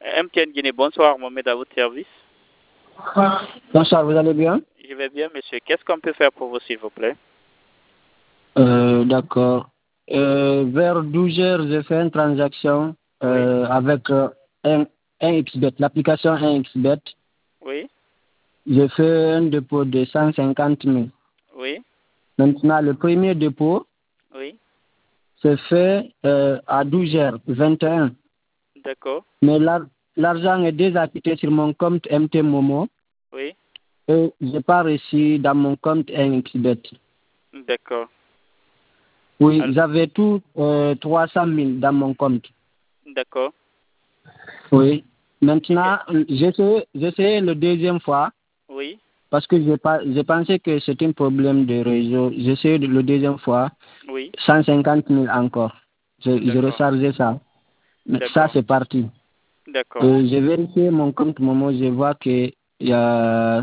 MTN Guinée, bonsoir, Mohamed, à votre service. Bonsoir, vous allez bien? Je vais bien, monsieur. Qu'est-ce qu'on peut faire pour vous, s'il vous plaît? D'accord. Vers 12 heures, j'ai fait une transaction avec un xbet, l'application 1xbet. Oui. J'ai fait un dépôt de 150 000. Oui. Maintenant, le premier dépôt, Oui. c'est fait à 12h21. D'accord. Mais l'argent est déjà quitté sur mon compte MT Momo Oui. et je n'ai pas reçu dans mon compte 1xbet. D'accord. Oui, j'avais tout 300 000 dans mon compte. D'accord. Oui. Maintenant, j'essaie le deuxième fois Oui. parce que j'ai pensé que c'était un problème de réseau. J'essaie le deuxième fois, Oui. 150 000 encore. Je rechargeais ça. Mais ça, c'est parti. D'accord. J'ai vérifié mon compte Momo, je vois qu'il y a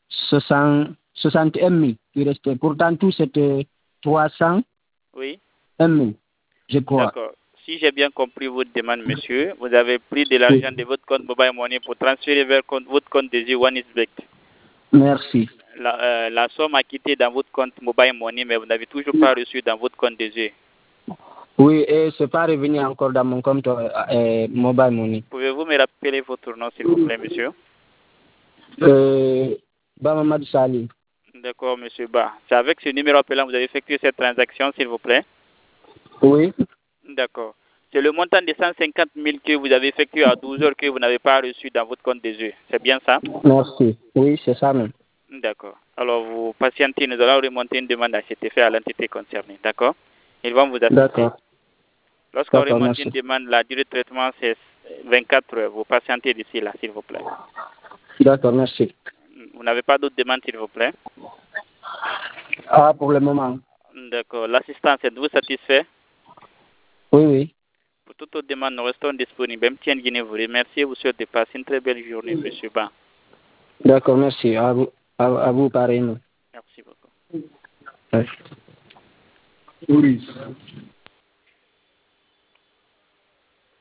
61 000 qui restaient. Pourtant, tout c'était 301 Oui. 000, je crois. D'accord. Si j'ai bien compris votre demande, monsieur, vous avez pris de l'argent de votre compte Mobile Money pour transférer vers votre compte des OneXBet. Merci. La somme a quitté dans votre compte Mobile Money, mais vous n'avez toujours pas reçu dans votre compte des yeux. Oui, et c'est pas revenu encore dans mon compte Mobile Money. Pouvez-vous me rappeler votre nom, s'il vous plaît, monsieur? Bamamad Sali. D'accord, monsieur Ba. C'est avec ce numéro appelant que vous avez effectué cette transaction, s'il vous plaît? Oui. D'accord. C'est le montant de 150 000 que vous avez effectué à 12 heures que vous n'avez pas reçu dans votre compte des yeux. C'est bien ça? Merci. Oui, c'est ça même. D'accord. Alors, vous patientez, nous allons remonter une demande à cet effet à l'entité concernée. D'accord? Ils vont vous assister. D'accord. Lorsqu'on remonte une demande, la durée de traitement, c'est 24 heures. Vous patientez d'ici là, s'il vous plaît. D'accord, merci. Vous n'avez pas d'autres demandes, s'il vous plaît? Ah, pour le moment. D'accord. L'assistance, êtes-vous satisfait? Oui, oui. Pour toute autre demande, nous restons disponibles. MTN Guinée vous remercie et vous souhaite de passer une très belle journée, monsieur Ban. D'accord, merci. À vous pareillement. Merci beaucoup. Oui.